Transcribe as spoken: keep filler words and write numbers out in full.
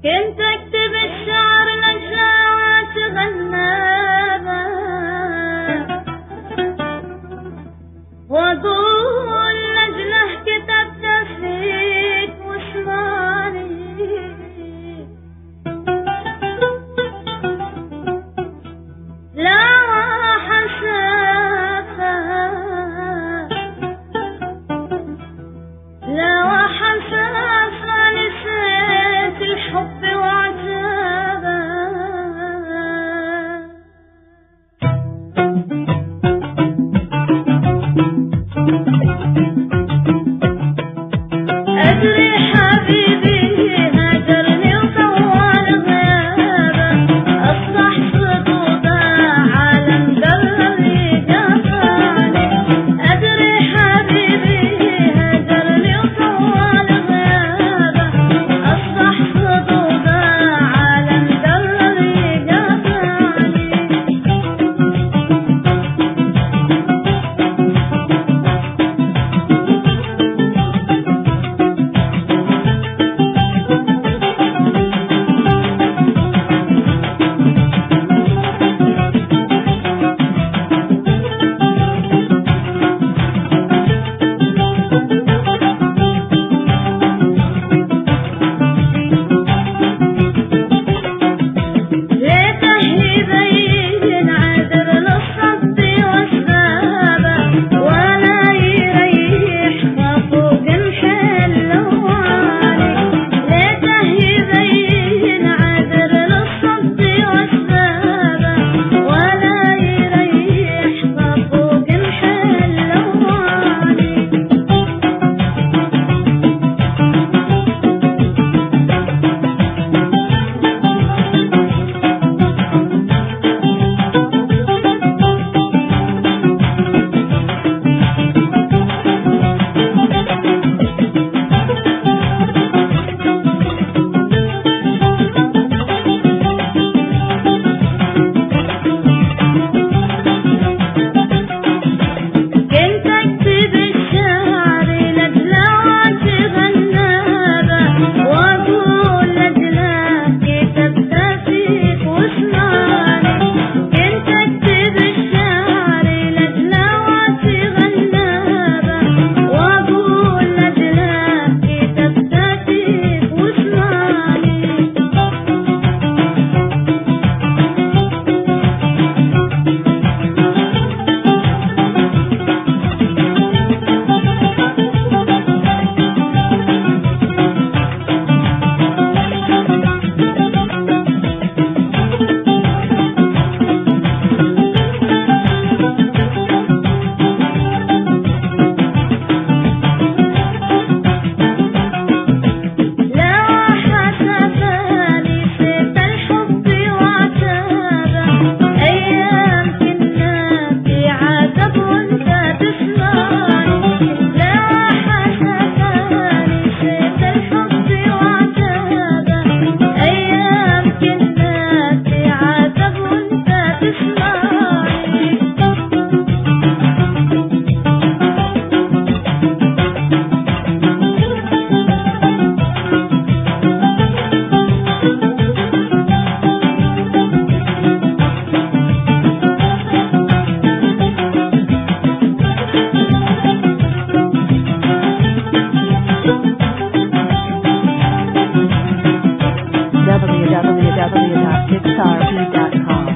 كنت اكتب الشعر لجلات غنابة واقول لجله كتبت فيك واسمعني لا حسافة لا حسافة نسيت الحب وعتابه أدري حبيبي هجرني وطول غيابه أصبح صدوده عالم دلل جفاني أدري حبيبي هجرني وطول غيابه أصبح صدوده عالم دلل جفاني ليته يبين عذر للصد واسبابه ولا يريح خفوق الحل وعالي ليته يبين عذر للصد واسبابه ولا يريح خفوق الحل وعالي كنت اكتب الشعر لجلات غنابه واقول لجله كتبت فيك واسمعني كنت اكتب الشعر لجلات غنابه واقول لجله كتبت فيك واسمعني لا حسافة نسيت الحب وعتابه أيام كنا في عذاب وانت تسمعني لا حسافة نسيت الحب وعتابه أيام كنا في عذاب وانت تسمعني w w w dot pixar beat dot com